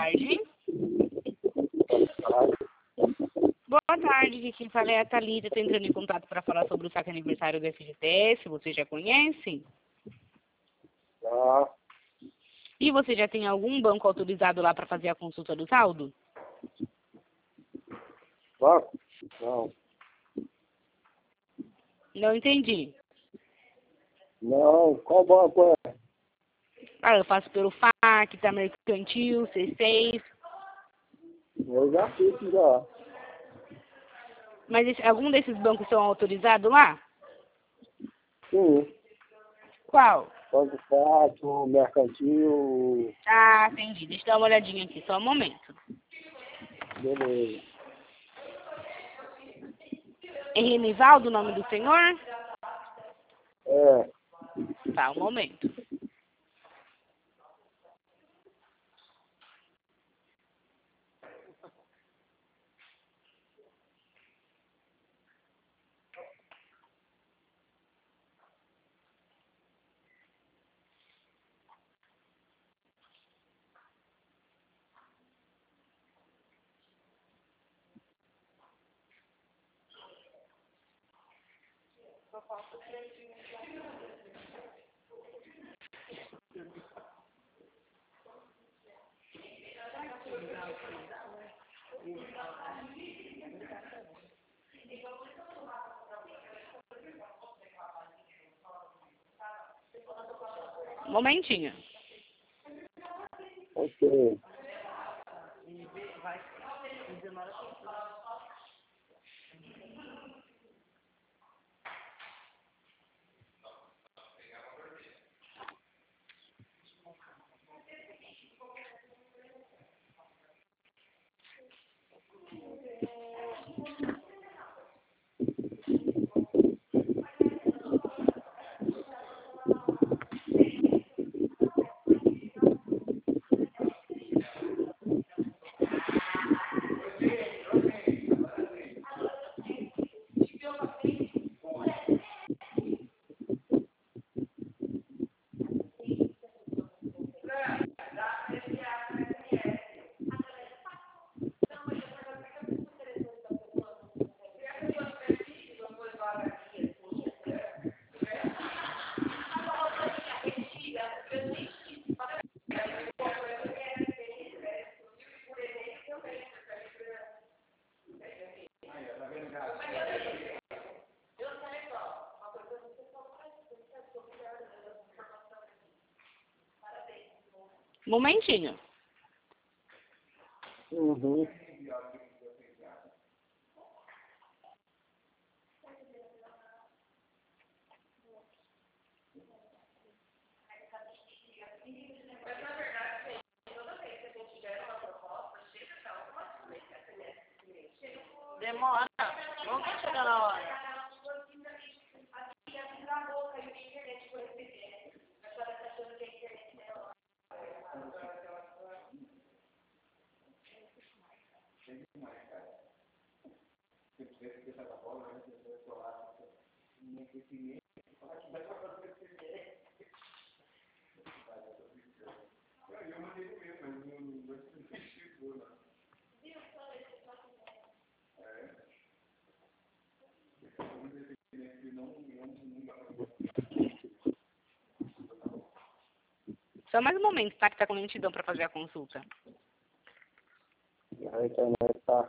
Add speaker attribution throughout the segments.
Speaker 1: tarde. Boa tarde, aqui quem fala é a Thalita. Estou entrando em contato para falar sobre o saque aniversário do FGTS. Você já conhece?
Speaker 2: Já.
Speaker 1: E você já tem algum banco autorizado lá para fazer a consulta do saldo?
Speaker 2: Banco? Não.
Speaker 1: Não entendi.
Speaker 2: Não. Qual banco é?
Speaker 1: Ah, eu faço pelo FAC, tá Mercantil, C6.
Speaker 2: Eu já fiz já.
Speaker 1: Mas algum desses bancos são autorizados lá?
Speaker 2: Sim.
Speaker 1: Qual?
Speaker 2: Banco Fácil, Mercantil.
Speaker 1: Ah, entendi. Deixa eu dar uma olhadinha aqui, só um momento.
Speaker 2: Beleza.
Speaker 1: É Renivaldo o nome do senhor?
Speaker 2: É.
Speaker 1: Tá, um momento. Um momentinho.
Speaker 2: Ok.
Speaker 1: Um momentinho.
Speaker 2: Uhum.
Speaker 1: Demora. Vamos chegar na hora. Só mais um momento, tá? Que tá com lentidão para fazer a consulta.
Speaker 2: A internet tá.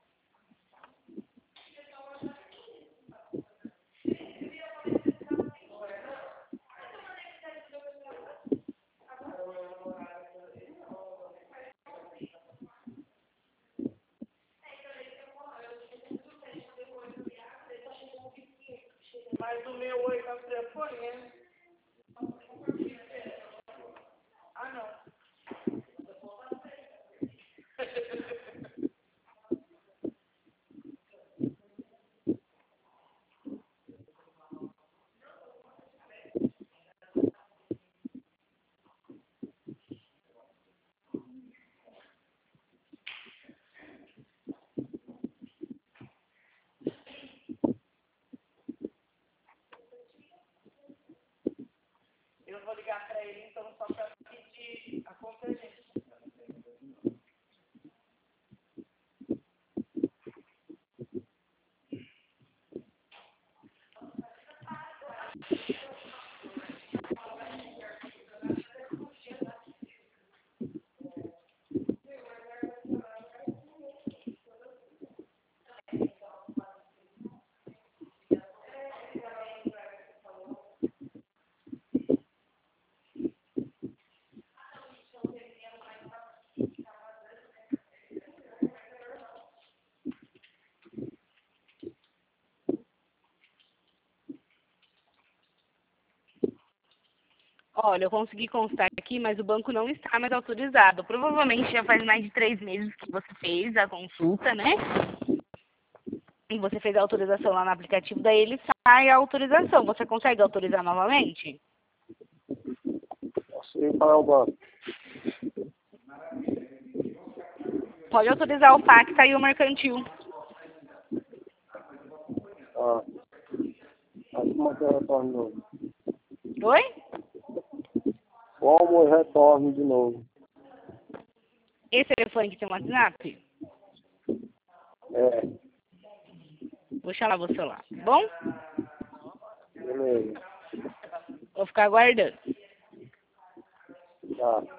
Speaker 1: Mas o meu oi tá no telefone, né? Ah, não. Eu vou ligar para ele, então, só para pedir a conta, gente. Olha, eu consegui constar aqui, mas o banco não está mais autorizado. Provavelmente já faz mais de 3 meses que você fez a consulta, né? E você fez a autorização lá no aplicativo, daí ele sai a autorização. Você consegue autorizar novamente?
Speaker 2: Posso ir para o banco?
Speaker 1: Pode autorizar o Facta e o Mercantil.
Speaker 2: Ah. Aí como é que eu retorno de novo?
Speaker 1: Oi?
Speaker 2: Como eu retorno de novo?
Speaker 1: Esse telefone que tem um WhatsApp?
Speaker 2: É,
Speaker 1: Vou chamar você lá, tá bom?
Speaker 2: beleza.
Speaker 1: Vou ficar aguardando.
Speaker 2: Tá.